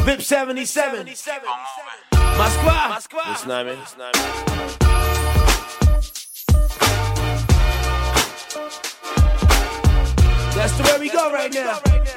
VIP 77. Москва. Вы с нами. That's the way we go right now.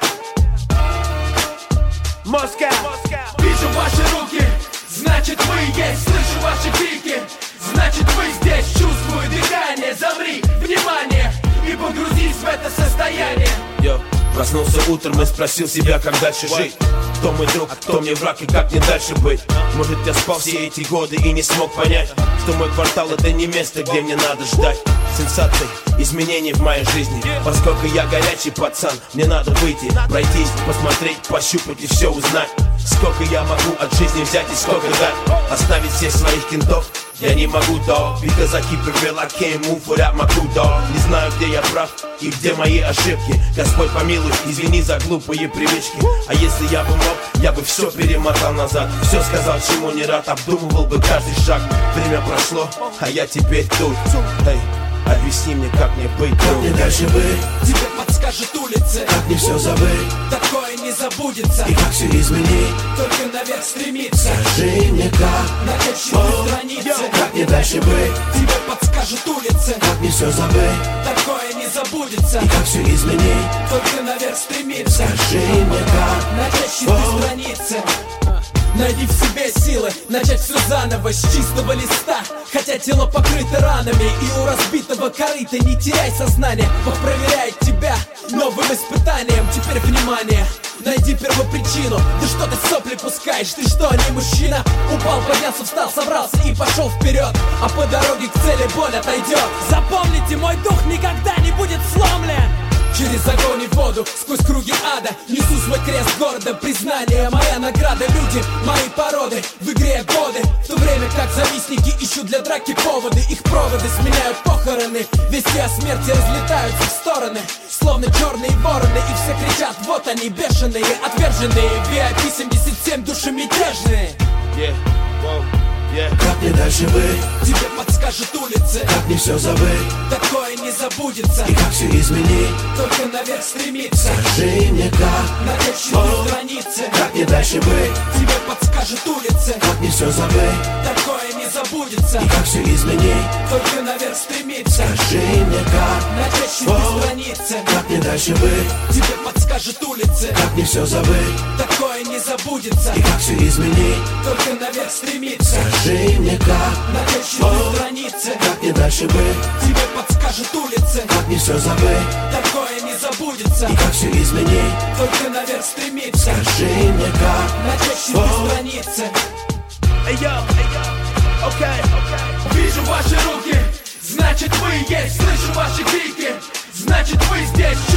Москва. Вижу ваши руки, значит вы есть. Слышу ваши крики, значит вы здесь. Чувствую дыхание, замри, внимание, и погрузись в это состояние. Проснулся утром и спросил себя, как дальше жить. Кто мой друг, кто мне враг и как мне дальше быть? Может, я спал все эти годы и не смог понять, что мой квартал это не место, где мне надо ждать сенсаций, изменений в моей жизни. Поскольку я горячий пацан, мне надо выйти, пройтись, посмотреть, пощупать и все узнать. Сколько я могу от жизни взять и сколько дать. Оставить всех своих кентов я не могу, dog. Because I keep it real, I can't move without my crew, dog. Не знаю, где я прав и где мои ошибки. Господь помилуй, извини за глупые привычки. А если я бы мог, я бы все перемотал назад. Все сказал, чему не рад, обдумывал бы каждый шаг. Время прошло, а я теперь тут. Эй, объясни мне, как мне быть, как мне дальше быть? Тебе подскажет улица, как мне все забыть? Такое не забудется. И как все изменить? Только наверх стремиться. Скажи мне, как начать чистить страницы. Как мне дальше быть? Тебе подскажет улица, как мне все забыть? Такое не забудется. И как все изменить? Только наверх стремиться. Скажи мне, как начать чистить страницы. Найди в себе силы, начать все заново с чистого листа. Хотя тело покрыто ранами, и у разбитого корыта не теряй сознание. Бог проверяет тебя новым испытанием. Теперь внимание, найди первопричину. Ты что ты сопли пускаешь, ты что, не мужчина? Упал, поднялся, встал, собрался и пошел вперед. А по дороге к цели боль отойдет. Запомните, мой дух никогда не будет сломлен. Через огонь и воду, сквозь круги ада несу свой крест гордо, признание моя награда. Люди, мои породы, в игре годы. В то время как завистники ищут для драки поводы. Их проводы сменяют похороны. Вести о смерти разлетаются в стороны, словно черные вороны. И все кричат, вот они бешеные, отверженные. VIP 77, души мятежные. Как мне дальше быть? Тебе подскажет улица, как мне все забыть? Такое не забудется. И как все изменить? Только наверх стремиться. Скажи мне, как начать чистить страницы. Как мне дальше быть? Тебе подскажет улица, как мне все забыть? Такое не забудется. И как все изменить? Только наверх стремиться. Скажи мне, как начать чистить страницы. Как мне дальше быть? Тебе подскажет улица, как мне все забыть? Такое не забудется. И как все изменить? Только наверх стремиться. Скажи мне, как начать чистить страницы. Как мне дальше быть? Тебе подскажет улица, как мне все забыть? Такое не забудется. И как все изменить? Только наверх стремиться. Скажи мне, как начать чистить страницы. Вижу ваши руки, значит вы есть. Слышу ваши крики, значит вы здесь.